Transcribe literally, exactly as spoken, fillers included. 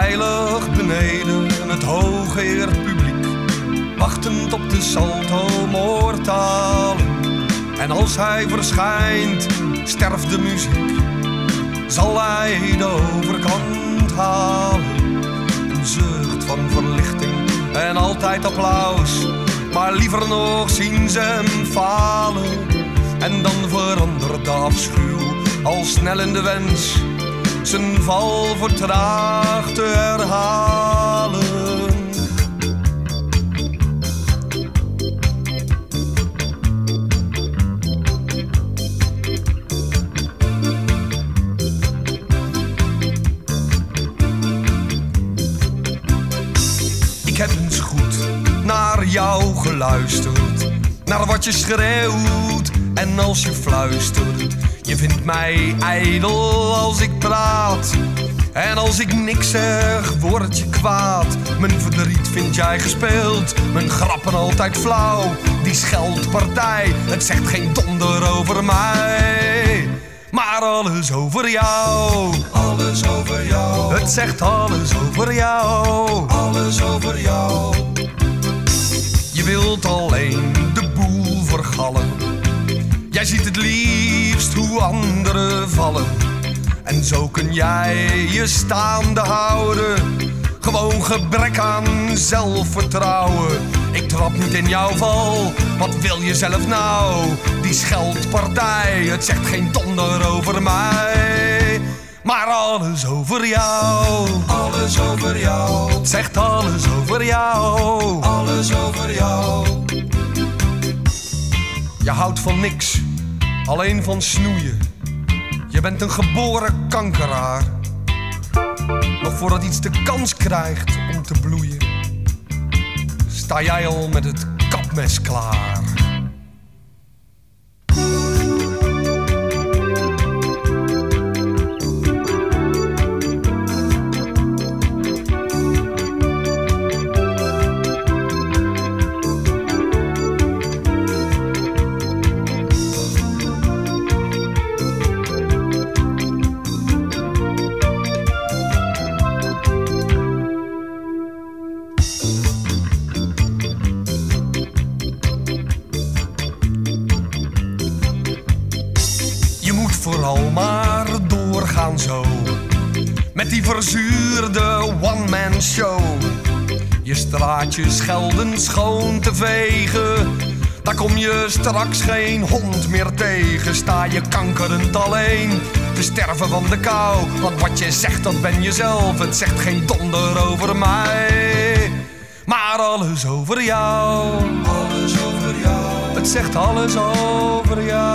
veilig beneden het hooggeëerd publiek, wachtend op de salto mortale. En als hij verschijnt, sterft de muziek, zal hij de overkant halen. Een zucht van verlichting en altijd applaus, maar liever nog zien ze hem falen. En dan verandert de afschuw al snel in de wens zijn val vertraagd te herhalen. Ik heb eens goed naar jou geluisterd, naar wat je schreeuwt en als je fluistert. Je vindt mij ijdel als ik praat, en als ik niks zeg, word je kwaad. Mijn verdriet vind jij gespeeld, mijn grappen altijd flauw. Die scheldpartij, het zegt geen donder over mij, maar alles over jou. Alles over jou. Het zegt alles over jou. Alles over jou. Je wilt alleen de boel vergallen. Jij ziet het liefst hoe anderen vallen. En zo kun jij je staande houden. Gewoon gebrek aan zelfvertrouwen. Ik trap niet in jouw val, wat wil je zelf nou? Die scheldpartij, het zegt geen donder over mij, maar alles over jou. Alles over jou. Het zegt alles over jou. Alles over jou. Je houdt van niks, alleen van snoeien. Je bent een geboren kankeraar. Nog voordat iets de kans krijgt om te bloeien, sta jij al met het kapmes klaar. Vooral maar doorgaan zo, met die verzuurde one-man show. Je straatje schelden schoon te vegen, daar kom je straks geen hond meer tegen. Sta je kankerend alleen te sterven van de kou, want wat je zegt dat ben je zelf. Het zegt geen donder over mij, maar alles over jou. Alles over jou. Het zegt alles over jou.